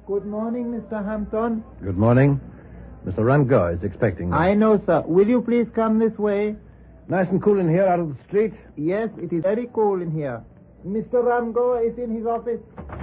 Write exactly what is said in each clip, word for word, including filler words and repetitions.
Good morning, Mister Hampton. Good morning. Mister Ramgo is expecting me. I know, sir. Will you please come this way? Nice and cool in here out of the street? Yes, it is very cool in here. Mister Ramgo is in his office.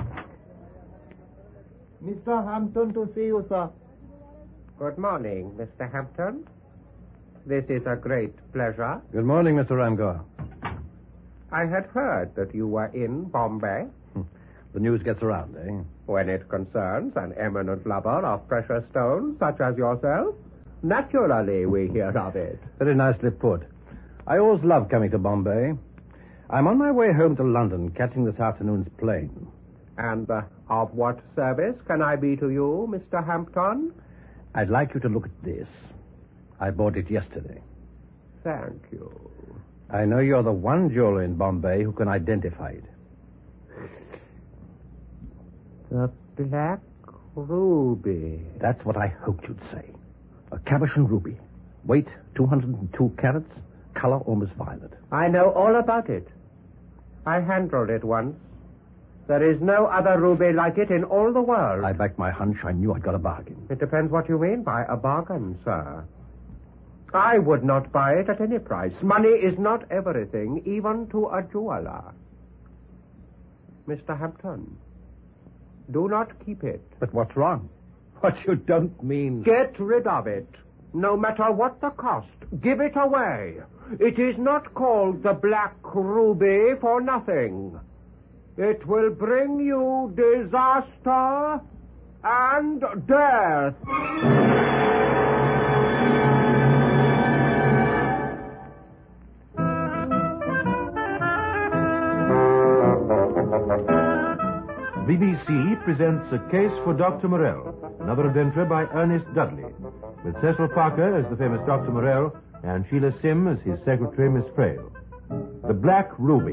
Mister Hampton to see you, sir. Good morning, Mister Hampton. This is a great pleasure. Good morning, Mister Ramgo. I had heard that you were in Bombay. The news gets around, eh? When it concerns an eminent lover of precious stones such as yourself, naturally we hear of it. Very nicely put. I always love coming to Bombay. I'm on my way home to London, catching this afternoon's plane. And uh, of what service can I be to you, Mister Hampton? I'd like you to look at this. I bought it yesterday. Thank you. I know you're the one jeweler in Bombay who can identify it. The Black Ruby. That's what I hoped you'd say. A Cabochon ruby. Weight two hundred two carats. Color almost violet. I know all about it. I handled it once. There is no other ruby like it in all the world. I backed my hunch. I knew I'd got a bargain. It depends what you mean by a bargain, sir. I would not buy it at any price. Money is not everything, even to a jeweler. Mister Hampton, do not keep it. But what's wrong? What you don't mean... Get rid of it. No matter what the cost. Give it away. It is not called the Black Ruby for nothing. It will bring you disaster and death. B B C presents A Case for Doctor Morell, another adventure by Ernest Dudley, with Cecil Parker as the famous Doctor Morell and Sheila Sim as his secretary, Miss Frail. The Black Ruby.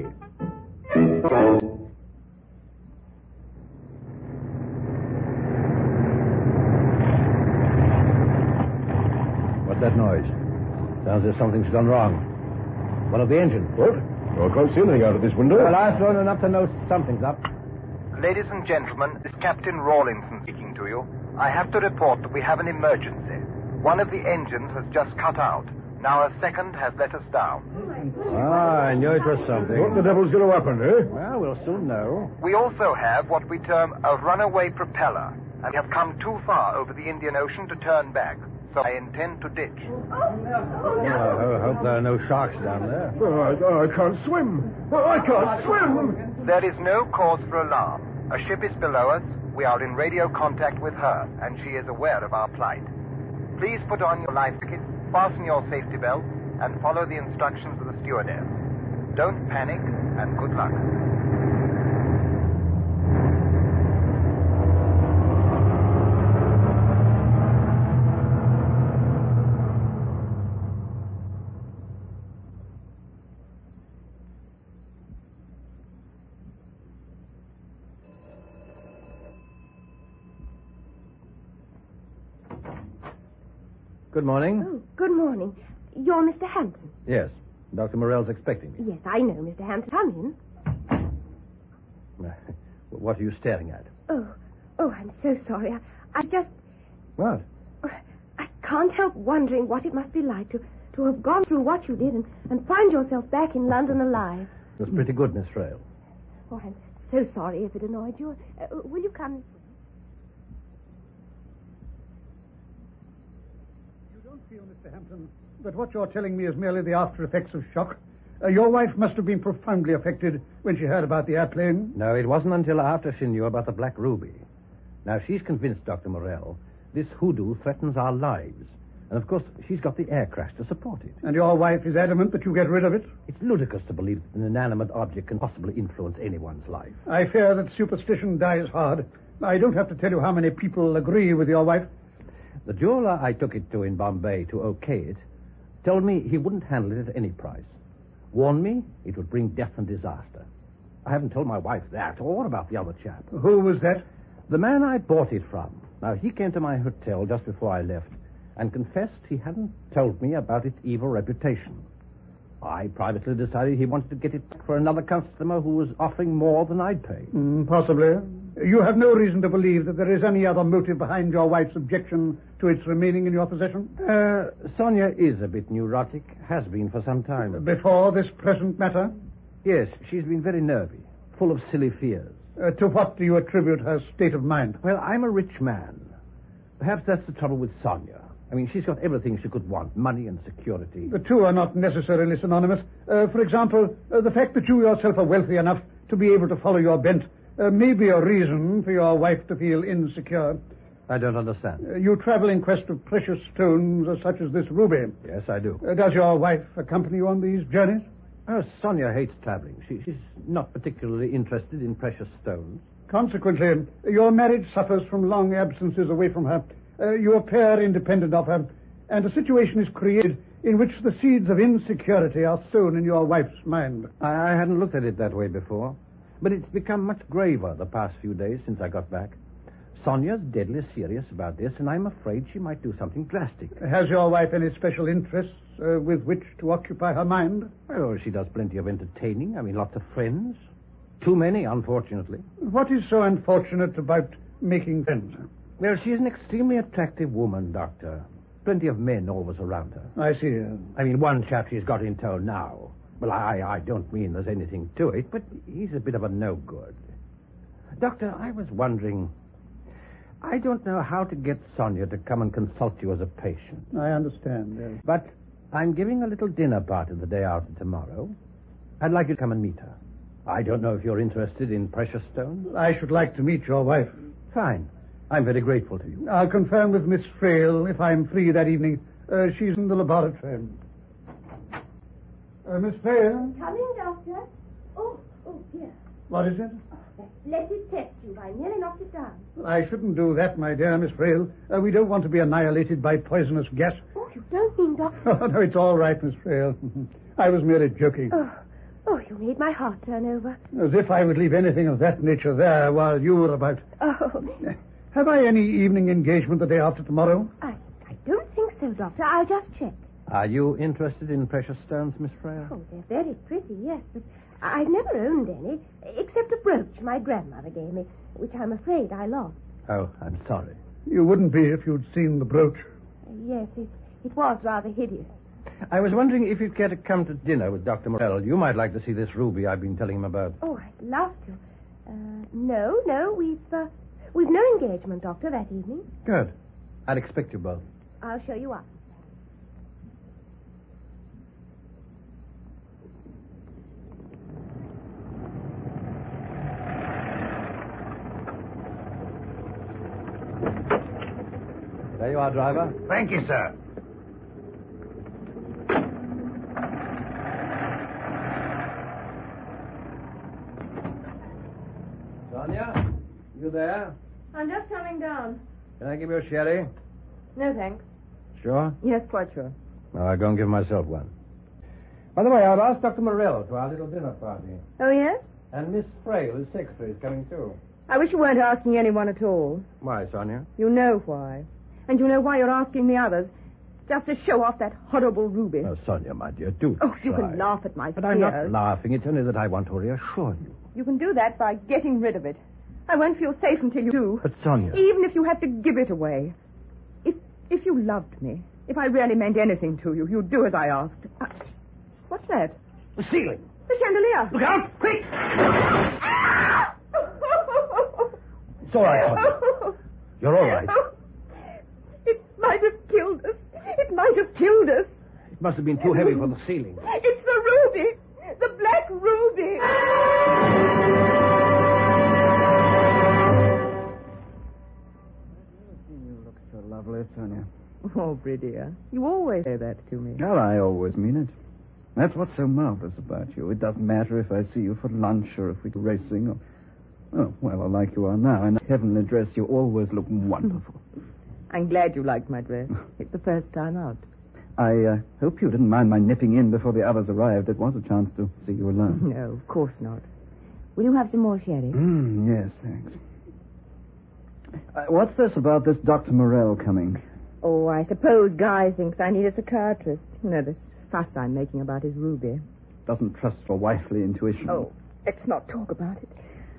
What's that noise? Sounds as if something's gone wrong. One of the engines. What? Oh, I can't see anything out of this window. Well, I've thrown enough to know something's up. Ladies and gentlemen, this is Captain Rawlinson speaking to you. I have to report that we have an emergency. One of the engines has just cut out. Now a second has let us down. Ah, I knew it was something. What the devil's going to happen, eh? Well, we'll soon know. We also have what we term a runaway propeller, and we have come too far over the Indian Ocean to turn back. So I intend to ditch. Well, I hope there are no sharks down there. Oh, I, I can't swim. Oh, I can't swim. There is no cause for alarm. A ship is below us. We are in radio contact with her, and she is aware of our plight. Please put on your life jacket, fasten your safety belt, and follow the instructions of the stewardess. Don't panic, and good luck. Good morning. Oh, good morning. You're Mister Hampton? Yes. Doctor Morell's expecting me. Yes, I know, Mister Hampton. Come in. What are you staring at? Oh, oh, I'm so sorry. I, I just... What? I can't help wondering what it must be like to, to have gone through what you did and, and find yourself back in London alive. It was pretty good, Miss Frail. Oh, I'm so sorry if it annoyed you. Uh, will you come... Feel, Mister Hampton, but what you're telling me is merely the after effects of shock. Uh, your wife must have been profoundly affected when she heard about the airplane. No, it wasn't until after she knew about the Black Ruby. Now, she's convinced, Doctor Morell, this hoodoo threatens our lives. And, of course, she's got the air crash to support it. And your wife is adamant that you get rid of it? It's ludicrous to believe that an inanimate object can possibly influence anyone's life. I fear that superstition dies hard. I don't have to tell you how many people agree with your wife. The jeweler I took it to in Bombay to okay it told me he wouldn't handle it at any price. Warned me it would bring death and disaster. I haven't told my wife that. Or what about the other chap? Who was that? The man I bought it from. Now, he came to my hotel just before I left and confessed he hadn't told me about its evil reputation. I privately decided he wanted to get it for another customer who was offering more than I'd pay. Mm, possibly. You have no reason to believe that there is any other motive behind your wife's objection to its remaining in your possession? Uh, Sonia is a bit neurotic, has been for some time. Before this present matter? Yes, she's been very nervy, full of silly fears. Uh, to what do you attribute her state of mind? Well, I'm a rich man. Perhaps that's the trouble with Sonia. I mean, she's got everything she could want, money and security. The two are not necessarily synonymous. Uh, for example, uh, the fact that you yourself are wealthy enough to be able to follow your bent uh, may be a reason for your wife to feel insecure. I don't understand. Uh, you travel in quest of precious stones uh, such as this ruby. Yes, I do. Uh, does your wife accompany you on these journeys? Oh, Sonia hates traveling. She, she's not particularly interested in precious stones. Consequently, your marriage suffers from long absences away from her. Uh, you appear independent of her, and a situation is created in which the seeds of insecurity are sown in your wife's mind. I, I hadn't looked at it that way before, but it's become much graver the past few days since I got back. Sonia's deadly serious about this, and I'm afraid she might do something drastic. Has your wife any special interests uh, with which to occupy her mind? Well, she does plenty of entertaining. I mean, lots of friends. Too many, unfortunately. What is so unfortunate about making friends? Well, she's an extremely attractive woman, Doctor. Plenty of men always around her. I see. I mean, one chap she's got in tow now. Well, I, I don't mean there's anything to it, but he's a bit of a no-good. Doctor, I was wondering... I don't know how to get Sonia to come and consult you as a patient. I understand, yes. But I'm giving a little dinner party the day after tomorrow. I'd like you to come and meet her. I don't know if you're interested in precious stones. I should like to meet your wife. Fine. I'm very grateful to you. I'll confirm with Miss Frail if I'm free that evening. Uh, she's in the laboratory. Uh, Miss Frail? Coming, Doctor. Oh, oh, dear. What is it? Let it test you. I nearly knocked it down. I shouldn't do that, my dear Miss Frail. Uh, we don't want to be annihilated by poisonous gas. Oh, you don't mean, Doctor? Oh, no, it's all right, Miss Frail. I was merely joking. Oh, oh, you made my heart turn over. As if I would leave anything of that nature there while you were about. Oh. Have I any evening engagement the day after tomorrow? I, I don't think so, Doctor. I'll just check. Are you interested in precious stones, Miss Frail? Oh, they're very pretty, yes, but I've never owned any, except a brooch my grandmother gave me, which I'm afraid I lost. Oh, I'm sorry. You wouldn't be if you'd seen the brooch. Uh, yes, it, it was rather hideous. I was wondering if you'd care to come to dinner with Doctor Morell. You might like to see this ruby I've been telling him about. Oh, I'd love to. Uh, no, no, we've, uh, we've no engagement, Doctor, that evening. Good. I'd expect you both. I'll show you up. There you are, driver. Thank you, sir. Sonia, you there? I'm just coming down. Can I give you a sherry? No, thanks. Sure? Yes, quite sure. No, I'll go and give myself one. By the way, I've asked Doctor Morell to our little dinner party. Oh, yes? And Miss Frail, his secretary, is coming too. I wish you weren't asking anyone at all. Why, Sonia? You know why. And you know why you're asking the others. Just to show off that horrible ruby. Oh, Sonia, my dear, do Oh, you try. can laugh at my But fears. I'm not laughing. It's only that I want to reassure you. You can do that by getting rid of it. I won't feel safe until you do. But, Sonia... Even if you have to give it away. If if you loved me, if I really meant anything to you, you'd do as I asked. Uh, what's that? The ceiling! The chandelier! Look out! Quick! It's all right, Sonia. You're all right. It might have killed us. It might have killed us. It must have been too heavy for the ceiling. It's the ruby. The black ruby. You look so lovely, Sonia. Oh, Bridea, you always say that to me. Well, I always mean it. That's what's so marvelous about you. It doesn't matter if I see you for lunch or if we go racing or... Oh, well, or like you are now. In that heavenly dress, you always look wonderful. I'm glad you liked my dress. It's the first time out. I uh, hope you didn't mind my nipping in before the others arrived. It was a chance to see you alone. No, of course not. Will you have some more sherry? Mm, yes, thanks. Uh, what's this about this Doctor Morell coming? Oh, I suppose Guy thinks I need a psychiatrist. You know, this fuss I'm making about his ruby. Doesn't trust your wifely intuition. Oh, let's not talk about it.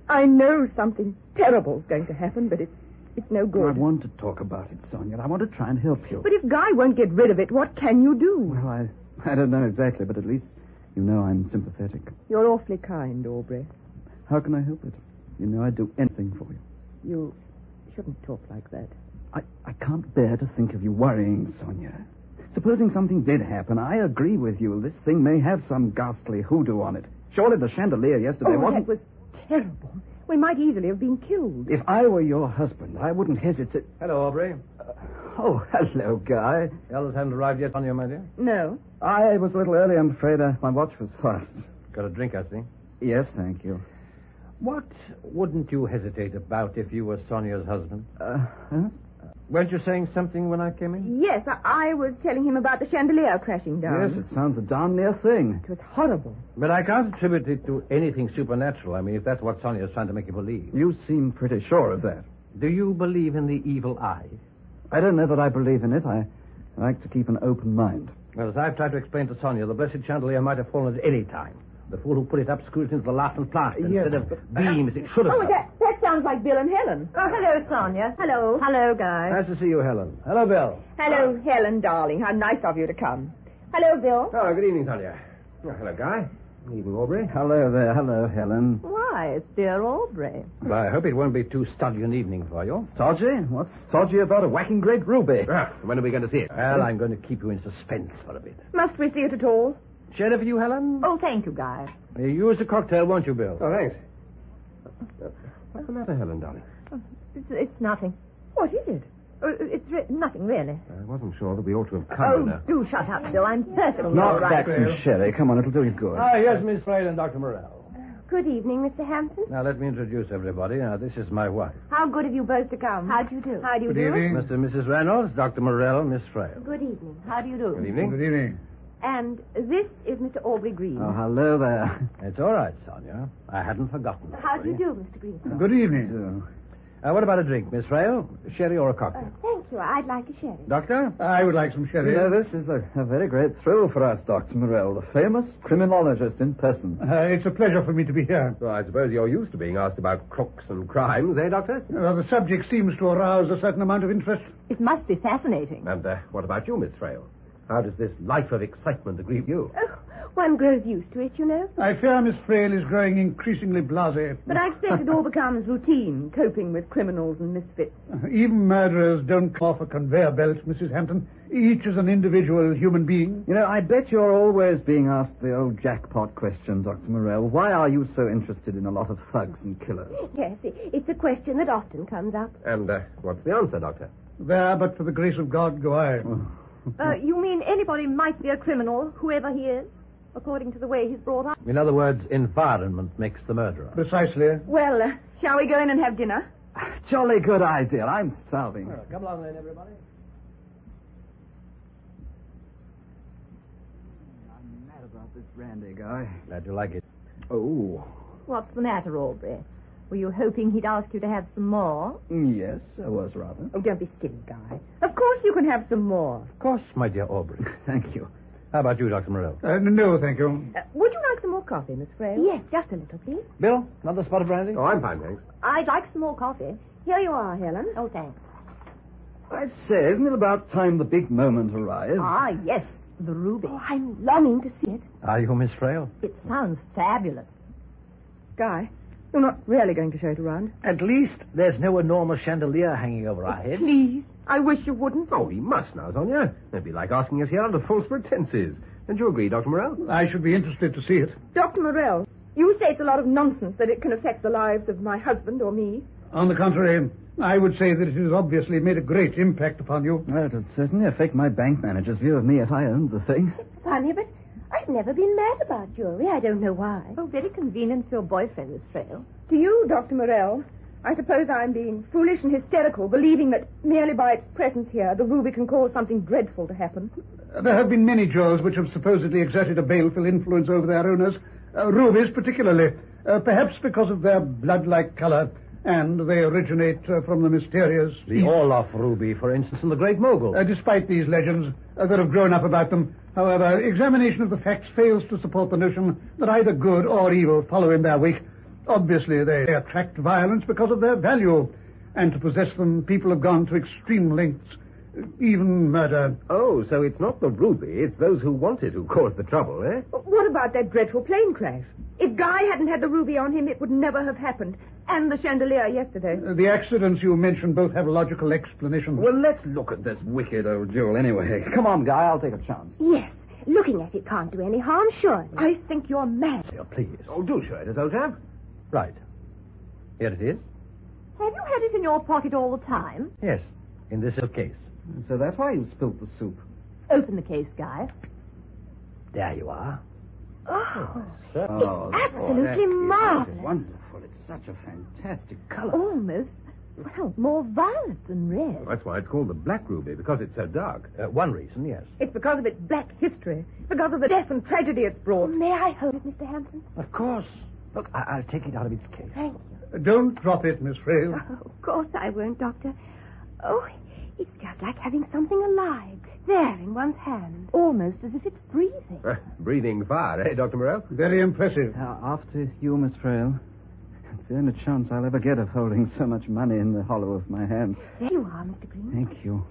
I know something terrible's going to happen, but it's it's no good. I want to talk about it, Sonia. I want to try and help you. But if Guy won't get rid of it, what can you do? Well, I, I don't know exactly, but at least you know I'm sympathetic. You're awfully kind, Aubrey. How can I help it? You know I'd do anything for you. You shouldn't talk like that. I, I can't bear to think of you worrying, Sonia. Supposing something did happen, I agree with you. This thing may have some ghastly hoodoo on it. Surely the chandelier yesterday oh, wasn't... that was terrible. We might easily have been killed. If I were your husband, I wouldn't hesitate... Hello, Aubrey. Uh, oh, hello, Guy. Ella's haven't arrived yet on you, my dear? No. I was a little early, I'm afraid. Uh, my watch was fast. Got a drink, I see. Yes, thank you. What wouldn't you hesitate about if you were Sonia's husband? Uh, huh? Weren't you saying something when I came in? Yes, I, I was telling him about the chandelier crashing down. Yes, it sounds a darn near thing. It was horrible. But I can't attribute it to anything supernatural. I mean, if that's what Sonia's trying to make you believe. You seem pretty sure of that. Do you believe in the evil eye? I don't know that I believe in it. I like to keep an open mind. Well, as I've tried to explain to Sonia, the blessed chandelier might have fallen at any time. The fool who put it up screwed it into the laughing plaster Yes. instead of beams it should have Oh, done. that, that sounds like Bill and Helen. Oh, hello, Sonia. Hello. Hello, Guy. Nice to see you, Helen. Hello, Bill. Hello, Helen, darling. How nice of you to come. Hello, Bill. Oh, good evening, Sonia. Oh, hello, Guy. Good evening, Aubrey. Hello there. Hello, Helen. Why, it's dear Aubrey. Well, I hope it won't be too stodgy an evening for you. Stodgy? What's stodgy about a whacking great ruby? Ah, when are we going to see it? Well, I'm going to keep you in suspense for a bit. Must we see it at all? Sherry for you, Helen? Oh, thank you, Guy. You use the cocktail, won't you, Bill? Oh, thanks. Uh, what's the matter, Helen, darling? It's, it's nothing. What is it? Uh, It's re- nothing, really. I wasn't sure that we ought to have come, you Oh, know. do shut up, Bill. I'm perfectly all Knock right. back some sherry. Come on, it'll do you good. Ah, here's Miss Frail and Doctor Morell. Good evening, Mister Hampton. Now, let me introduce everybody. Now, this is my wife. How good of you both to come. How do you do? How do you Good do? evening. Mister and Missus Reynolds, Doctor Morell, Miss Frail. Good evening. How do you do? Good evening. Good evening. And this is Mister Aubrey Green. Oh, hello there. It's all right, Sonia. I hadn't forgotten. How do you do, Mister Green? Good evening. Uh, what about a drink, Miss Frail? Sherry or a Uh, cocktail? thank you. I'd like a sherry. Doctor? I would like some sherry. You know, this is a, a very great thrill for us, Doctor Morell, the famous criminologist in person. Uh, it's a pleasure for me to be here. Well, I suppose you're used to being asked about crooks and crimes, eh, Doctor? Uh, the subject seems to arouse a certain amount of interest. It must be fascinating. And uh, what about you, Miss Frail? How does this life of excitement grieve you? Oh, one grows used to it, you know. I fear Miss Frail is growing increasingly blasé. But I expect it all becomes routine, coping with criminals and misfits. Uh, even murderers don't come off a conveyor belt, Missus Hampton. Each is an individual human being. You know, I bet you're always being asked the old jackpot question, Doctor Morell. Why are you so interested in a lot of thugs and killers? Yes, it, it's a question that often comes up. And uh, what's the answer, Doctor? There, but for the grace of God, go I. Uh, you mean anybody might be a criminal, whoever he is, according to the way he's brought up? In other words, environment makes the murderer. Precisely. Well, uh, shall we go in and have dinner? Jolly good idea. I'm starving. Well, come along then, everybody. I'm mad about this brandy, Guy. Glad you like it. Oh, What's the matter, Aubrey? Were you hoping he'd ask you to have some more? yes, I was rather. Oh, don't be silly, Guy. Of course you can have some more. Of course, my dear Aubrey. Thank you. How about you, Doctor Morell? Uh, no, thank you. Uh, would you like some more coffee, Miss Frail? Yes, just a little, please. Bill, another spot of brandy? Oh, I'm fine, thanks. I'd like some more coffee. Here you are, Helen. Oh, thanks. I say, isn't it about time the big moment arrived? Ah, yes, the ruby. Oh, I'm longing to see it. Are you Miss Frail? It sounds fabulous. Guy, you're not really going to show it around? At least there's no enormous chandelier hanging over our heads. Please. I wish you wouldn't. Oh, he must now, Sonia. It'd be like asking us here under false pretenses. Don't you agree, Doctor Morell? I should be interested to see it. Doctor Morell, you say it's a lot of nonsense that it can affect the lives of my husband or me. On the contrary, I would say that it has obviously made a great impact upon you. Well, it would certainly affect my bank manager's view of me if I owned the thing. It's funny, but I've never been mad about jewelry. I don't know why. Oh, very convenient for your boyfriend, Miss Frail. To you, Doctor Morell, I suppose I'm being foolish and hysterical, believing that merely by its presence here, the ruby can cause something dreadful to happen. There have been many jewels which have supposedly exerted a baleful influence over their owners, uh, rubies particularly, uh, perhaps because of their blood-like color, and they originate uh, from the mysterious... The Orloff ruby, for instance, and the Great Mogul. Uh, despite these legends uh, that have grown up about them, however, examination of the facts fails to support the notion that either good or evil follow in their wake. Obviously, they attract violence because of their value. And to possess them, people have gone to extreme lengths, even murder. Oh, so it's not the ruby, it's those who want it who cause the trouble, eh? What about that dreadful plane crash? If Guy hadn't had the ruby on him, it would never have happened. And the chandelier yesterday. Uh, the accidents you mentioned both have logical explanations. Well, let's look at this wicked old jewel anyway. Come on, Guy, I'll take a chance. Yes, looking at it can't do any harm, surely. I think you're mad. Here, please. Oh, do show it us, old chap. Right. Here it is. Have you had it in your pocket all the time? Yes, in this little case. So that's why you spilt the soup. Open the case, Guy. There you are. Oh, Oh, it's absolutely that is marvelous. wonderful. It's such a fantastic color. Almost, well, more violet than red. That's why it's called the black ruby, because it's so dark. Uh, one reason, yes. It's because of its black history. Because of the death and tragedy it's brought. May I hold it, Mister Hampton? Of course. Look, I- I'll take it out of its case. Thank you. Don't drop it, Miss Frail. Oh, of course I won't, Doctor. Oh, it's just like having something alive there in one's hand. Almost as if it's breathing. Uh, breathing fire, eh, Doctor Morell? Very impressive. Now, after you, Miss Frail, it's the only chance I'll ever get of holding so much money in the hollow of my hand. There you are, Mister Green. Thank you.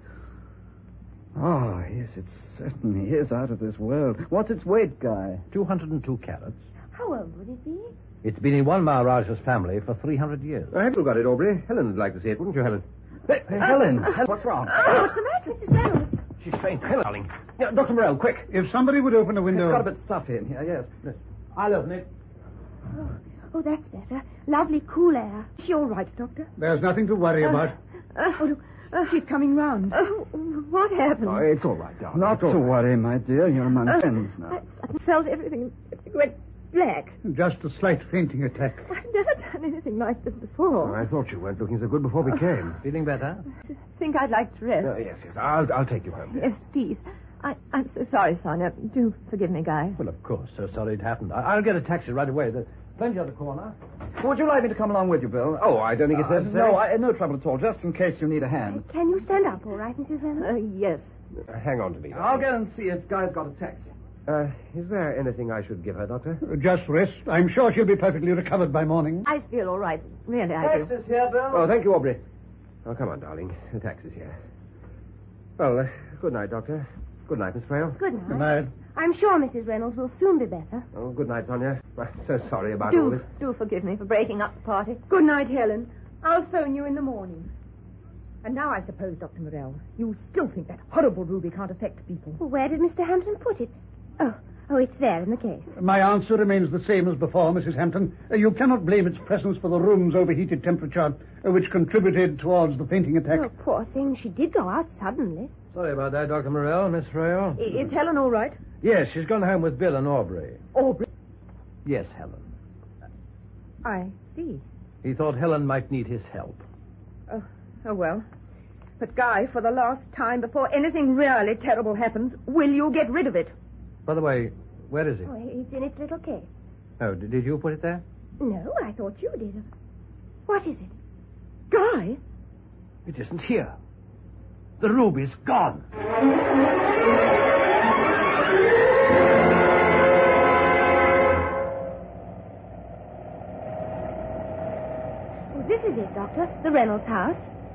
Oh, yes, it certainly is out of this world. What's its weight, Guy? two hundred two carats. How old would it be? It's been in one Maharaja's family for three hundred years. I haven't got it, Aubrey. Helen would like to see it, wouldn't you, Helen? Hey, Helen, Helen, what's wrong? Oh, what's the matter, Missus Reynolds? She's faint. Helen, darling. Yeah, Doctor Morell, quick. If somebody would open the window... It's got a bit stuffy in here, yes. I'll open it. Oh, oh, that's better. Lovely cool air. Is she all right, Doctor? There's nothing to worry about. Uh, oh, look, uh, she's coming round. Oh, what happened? Oh, it's all right, darling. Not It's all to right. worry, my dear. You're among Uh, friends now. I felt everything went black. Just a slight fainting attack. I've never done anything like this before. Oh, I thought you weren't looking so good before we came. Feeling better? I think I'd like to rest. Uh, yes, yes. I'll, I'll take you home. dear. Yes, please. I, I'm so sorry, Sonia. Do forgive me, Guy. Well, of course. So sorry it happened. I- I'll get a taxi right away. There's plenty on the corner. Would you like me to come along with you, Bill? Oh, I don't think it's Uh, necessary. no, I, no trouble at all, just in case you need a hand. Can you stand up all right, Missus Reynolds? Uh, yes. Uh, hang on to me. I'll darling. go and see if Guy's got a taxi. Uh, is there anything I should give her, Doctor? Just rest. I'm sure she'll be perfectly recovered by morning. I feel all right. Really, I do. Taxi's here, Bill. Oh, thank you, Aubrey. Oh, come on, darling. The taxi's here. Well, uh, good night, Doctor. Good night, Miss Frail. Good night. Good night. I'm sure Missus Reynolds will soon be better. Oh, good night, Sonia. I'm so sorry about all Do, this. do forgive me for breaking up the party. Good night, Helen. I'll phone you in the morning. And now I suppose, Doctor Morell, you still think that horrible ruby can't affect people. Where did Mister Hampton put it? Oh, oh, it's there in the case. My answer remains the same as before, Missus Hampton. Uh, you cannot blame its presence for the room's overheated temperature, uh, which contributed towards the fainting attack. Oh, poor thing. She did go out suddenly. Sorry about that, Doctor Morell, Miss Frail. I- Is Helen all right? Yes, she's gone home with Bill and Aubrey. Aubrey. Yes, Helen. I see. He thought Helen might need his help. Oh, oh, well. But, Guy, for the last time, before anything really terrible happens, will you get rid of it? By the way, where is it? Oh, it's in its little case. Oh, did did you put it there? No, I thought you did. What is it? Guy? It isn't here. The ruby's gone. Oh, this is it, Doctor. The Reynolds house.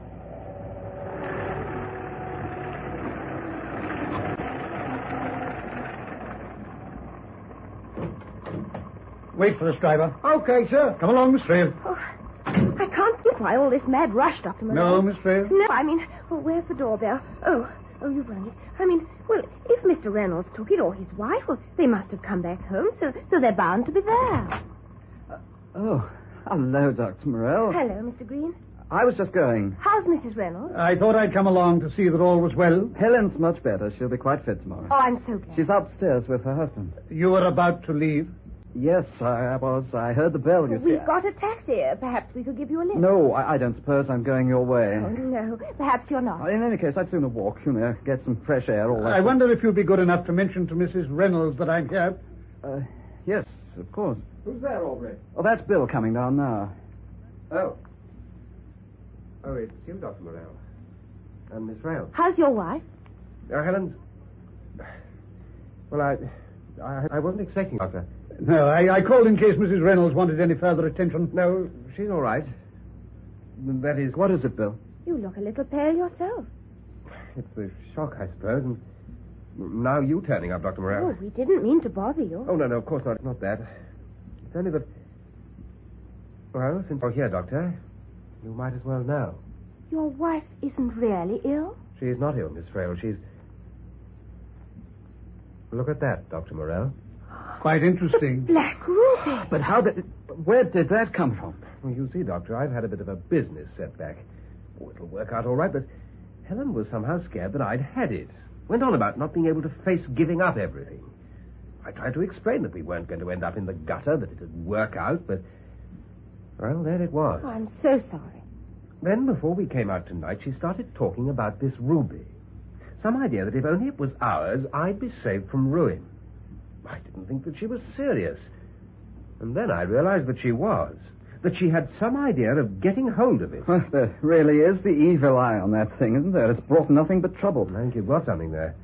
Wait for us, driver. Okay, sir. Come along, Miss Frail. Oh, I can't think why all this mad rush, Doctor Morell. No, Miss Frail. No, I mean, well, where's the doorbell? Oh, oh, you've rung it. I mean, well, if Mister Reynolds took it or his wife, well, they must have come back home, so so they're bound to be there. Oh, hello, Doctor Morell. Hello, Mister Green. I was just going. How's Missus Reynolds? I thought I'd come along to see that all was well. Helen's much better. She'll be quite fit tomorrow. Oh, I'm so glad. She's upstairs with her husband. You were about to leave. Yes, I, I was. I heard the bell, you see. We've got a taxi. Perhaps we could give you a lift. No, I, I don't suppose I'm going your way. Oh, no. Perhaps you're not. In any case, I'd sooner walk, you know, get some fresh air, all that. I sort- wonder if you'd be good enough to mention to Missus Reynolds that I'm here. Uh, yes, of course. Who's there, Aubrey? Oh, that's Bill coming down now. Oh. Oh, it's you, Doctor Morell. And Miss Frail. How's your wife? Uh, Helen. Well, I, I... I wasn't expecting, Doctor. No, I, I called in case Missus Reynolds wanted any further attention. No, she's all right. That is... What is it, Bill? You look a little pale yourself. It's the shock, I suppose, and now you turning up, Doctor Morel. Oh, we didn't mean to bother you. Oh, no, no, of course not. Not that. It's only that... Well, since you're here, Doctor, you might as well know. Your wife isn't really ill? She's not ill, Miss Frail. She's... Look at that, Doctor Morel. Quite interesting. Black ruby. But how did... Where did that come from? Well, you see, Doctor, I've had a bit of a business setback. Oh, it'll work out all right, but Helen was somehow scared that I'd had it. Went on about not being able to face giving up everything. I tried to explain that we weren't going to end up in the gutter, that it'd work out, but... Well, there it was. Oh, I'm so sorry. Then, before we came out tonight, she started talking about this ruby. Some idea that if only it was ours, I'd be saved from ruin. I didn't think that she was serious. And then I realized that she was. That she had some idea of getting hold of it. Well, there really is the evil eye on that thing, isn't there? It's brought nothing but trouble. I think you've got something there.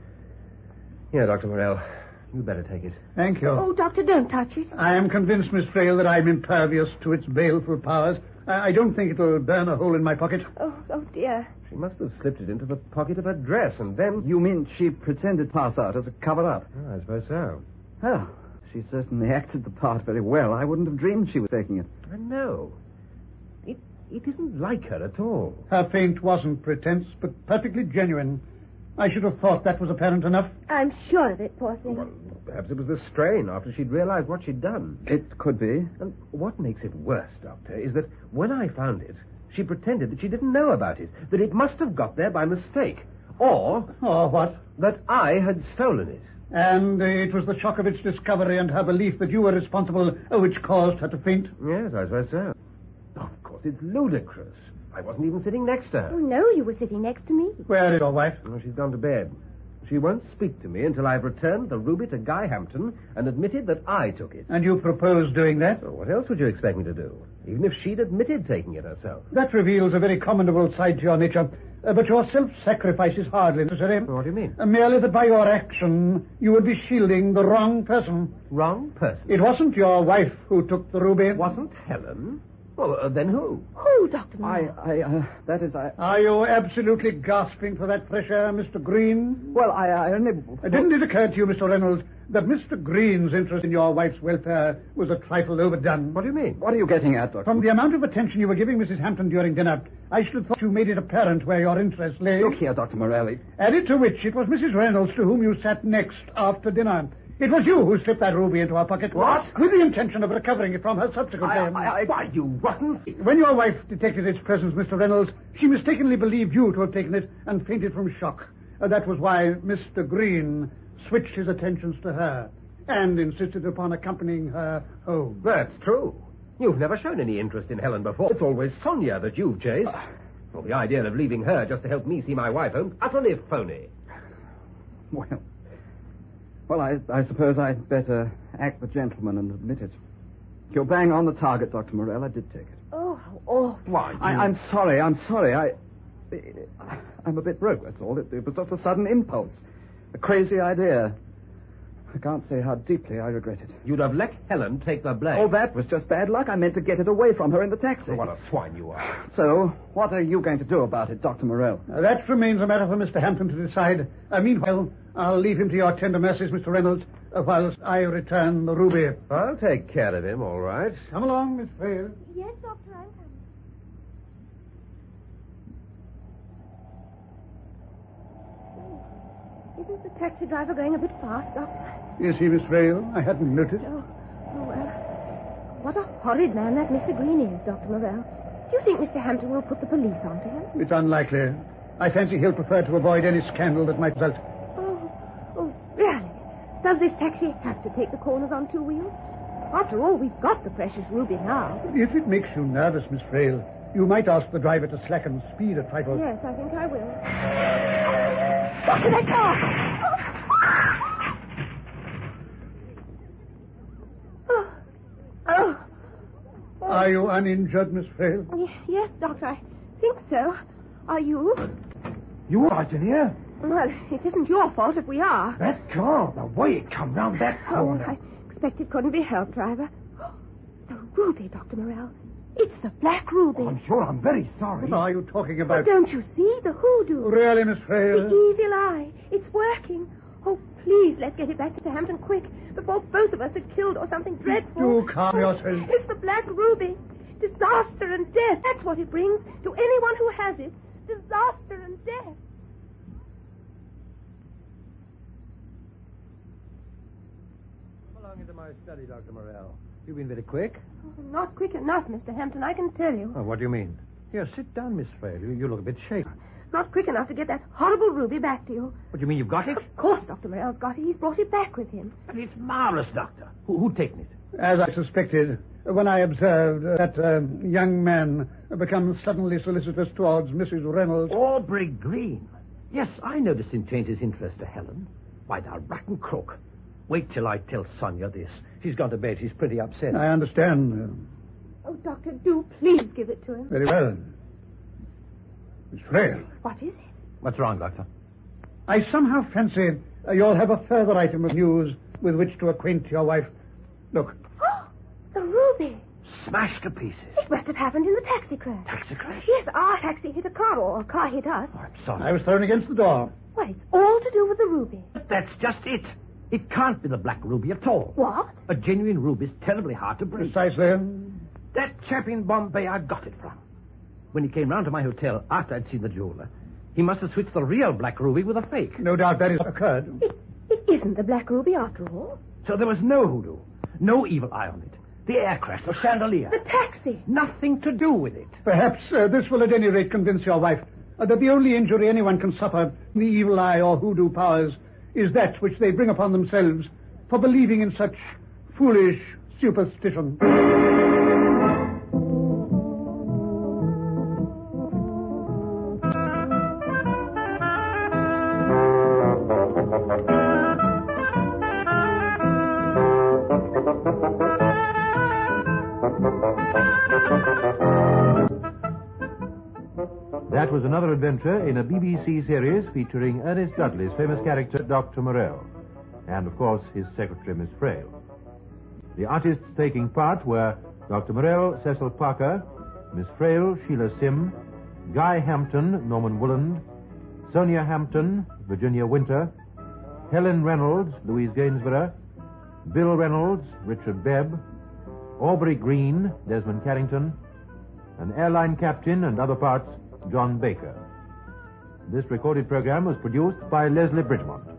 Here, Doctor Morel. You'd better take it. Thank you. Oh, Doctor, don't touch it. I am convinced, Miss Frail, that I'm impervious to its baleful powers. I, I don't think it'll burn a hole in my pocket. Oh, oh, dear. She must have slipped it into the pocket of her dress, and then... You mean she pretended to pass out as a cover-up? Oh, I suppose so. Oh, she certainly acted the part very well. I wouldn't have dreamed she was taking it. I know. It, it isn't like her at all. Her faint wasn't pretense, but perfectly genuine. I should have thought that was apparent enough. I'm sure of it, poor thing. Well, perhaps it was the strain after she'd realized what she'd done. It could be. And what makes it worse, Doctor, is that when I found it, she pretended that she didn't know about it, that it must have got there by mistake, or... Or what? That I had stolen it. And uh, it was the shock of its discovery and her belief that you were responsible uh, which caused her to faint? Yes, I suppose so. Of course, it's ludicrous. I wasn't even sitting next to her. Oh, no, you were sitting next to me. Where is your wife? Well, she's gone to bed. She won't speak to me until I've returned the ruby to Guy Hampton and admitted that I took it. And you propose doing that? So what else would you expect me to do? Even if she'd admitted taking it herself. That reveals a very commendable side to your nature. Uh, but your self-sacrifice is hardly necessary. What do you mean? Uh, merely that by your action, you would be shielding the wrong person. Wrong person? It wasn't your wife who took the ruby. Wasn't Helen? Well, uh, then who? Who, Doctor I, Morel? I, uh, that is, I... Are you absolutely gasping for that fresh air, Mister Green? Well, I, I only... Uh, didn't it occur to you, Mister Reynolds, that Mister Green's interest in your wife's welfare was a trifle overdone? What do you mean? What are you getting at, Doctor? From the amount of attention you were giving Missus Hampton during dinner, I should have thought you made it apparent where your interest lay. Look here, Doctor Morelli. Added to which, it was Missus Reynolds to whom you sat next after dinner. It was you who slipped that ruby into her pocket. What? With the intention of recovering it from her subsequently. I, I, I... Why, you rotten... When your wife detected its presence, Mister Reynolds, she mistakenly believed you to have taken it and fainted from shock. Uh, that was why Mister Green switched his attentions to her and insisted upon accompanying her home. That's true. You've never shown any interest in Helen before. It's always Sonia that you've chased. Well, the idea of leaving her just to help me see my wife home's utterly phony. Well... Well, I, I suppose I'd better act the gentleman and admit it. You're bang on the target, Doctor Morel. I did take it. Oh, how awful. Why, you... I, I'm sorry, I'm sorry. I, I'm a bit broke, that's all. It, it was just a sudden impulse. A crazy idea. I can't say how deeply I regret it. You'd have let Helen take the blame. Oh, that was just bad luck. I meant to get it away from her in the taxi. Oh, what a swine you are. So, what are you going to do about it, Doctor Morel? Uh, that remains a matter for Mister Hampton to decide. Uh, meanwhile, I'll leave him to your tender mercies, Mister Reynolds, uh, whilst I return the ruby. I'll take care of him, all right. Come along, Miss Frail. Yes, Doctor, I'm coming. Isn't the taxi driver going a bit fast, Doctor? Is he, Miss Frail? I hadn't noticed. Oh, oh well. What a horrid man that Mister Green is, Doctor Morel. Do you think Mister Hampton will put the police onto him? It's unlikely. I fancy he'll prefer to avoid any scandal that might result. Oh, oh, really? Does this taxi have to take the corners on two wheels? After all, we've got the precious ruby now. If it makes you nervous, Miss Frail, you might ask the driver to slacken speed a trifle. Yes, I think I will. Look at that car! Oh. Oh. Oh. Are you uninjured, Miss Frail? Y- Yes, Doctor, I think so. Are you? You all right in here? Well, it isn't your fault if we are. That car, the way it come round that Oh, corner. I expect it couldn't be helped, driver. The ruby, Doctor Morell. It's the black ruby. Oh, I'm sure I'm very sorry. What are you talking But about? don't you see? The hoodoo. Really, Miss Frail? The evil eye. It's working. Oh, please, let's get it back to Southampton quick, before both of us are killed or something dreadful. Do calm Oh, yourself. It's the black ruby. Disaster and death. That's what it brings to anyone who has it. Disaster and death. Come along into my study, Doctor Morell. You've been very quick. Oh, not quick enough, Mister Hampton, I can tell you. Oh, what do you mean? Here, sit down, Miss Frail. You, you look a bit shaken. Not quick enough to get that horrible ruby back to you. What do you mean, you've got it? Of course Doctor Morell's got it. He's brought it back with him. And it's marvelous, Doctor. Who, who'd taken it? As I suspected, when I observed that um, young man become suddenly solicitous towards Missus Reynolds. Aubrey Green. Yes, I noticed him change his interest to Helen. Why, the rotten crook. Wait till I tell Sonia this. She's gone to bed. She's pretty upset. I understand. Oh, Doctor, do please give it to him. Very well. Miss Frail, What is it? What's wrong, Doctor? I somehow fancy uh, you'll have a further item of news with which to acquaint your wife. Look. Oh, the ruby. Smashed to pieces. It must have happened in the taxi crash. Taxi crash? Yes, our taxi hit a car, or a car hit us. Oh, I'm sorry. I was thrown against the door. Well, it's all to do with the ruby. But that's just it. It can't be the black ruby at all. What? A genuine ruby's terribly hard to break. Precisely. That chap in Bombay I got it from. When he came round to my hotel after I'd seen the jeweler, he must have switched the real black ruby with a fake. No doubt that has occurred. It, it isn't the black ruby after all. So there was no hoodoo, no evil eye on it. The air crash, the chandelier. The taxi. Nothing to do with it. Perhaps uh, this will at any rate convince your wife uh, that the only injury anyone can suffer from the evil eye or hoodoo powers is that which they bring upon themselves for believing in such foolish superstition. That was another adventure in a B B C series featuring Ernest Dudley's famous character, Doctor Morell, and, of course, his secretary, Miss Frail. The artists taking part were Doctor Morell, Cecil Parker, Miss Frail, Sheila Sim, Guy Hampton, Norman Wooland, Sonia Hampton, Virginia Winter, Helen Reynolds, Louise Gainsborough, Bill Reynolds, Richard Bebb, Aubrey Green, Desmond Carrington, an airline captain and other parts, John Baker. This recorded program was produced by Leslie Bridgemont.